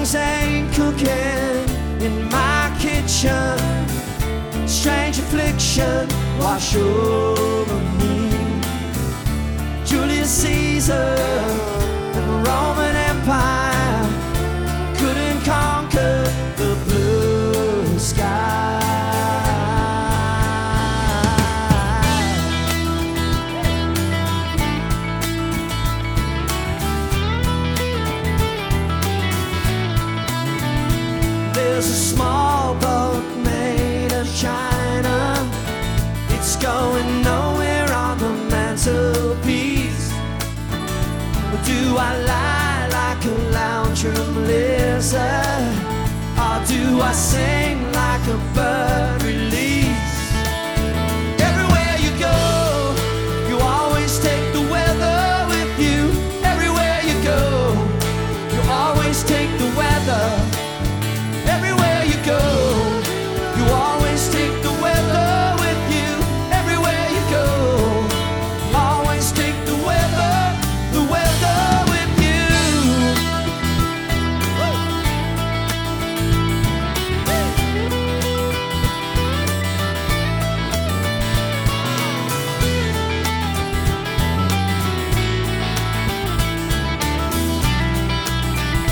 things ain't cooking in my kitchen. Strange affliction wash over me. Julius Caesar and the Roman Empire couldn't conquer the blue sky. There's a small boat made of China. It's going nowhere on the mantelpiece. But do I lie like a lounger lizard, or do I sing like a bird release? Everywhere you go, you always take the weather with you. Everywhere you go, you always take the weather.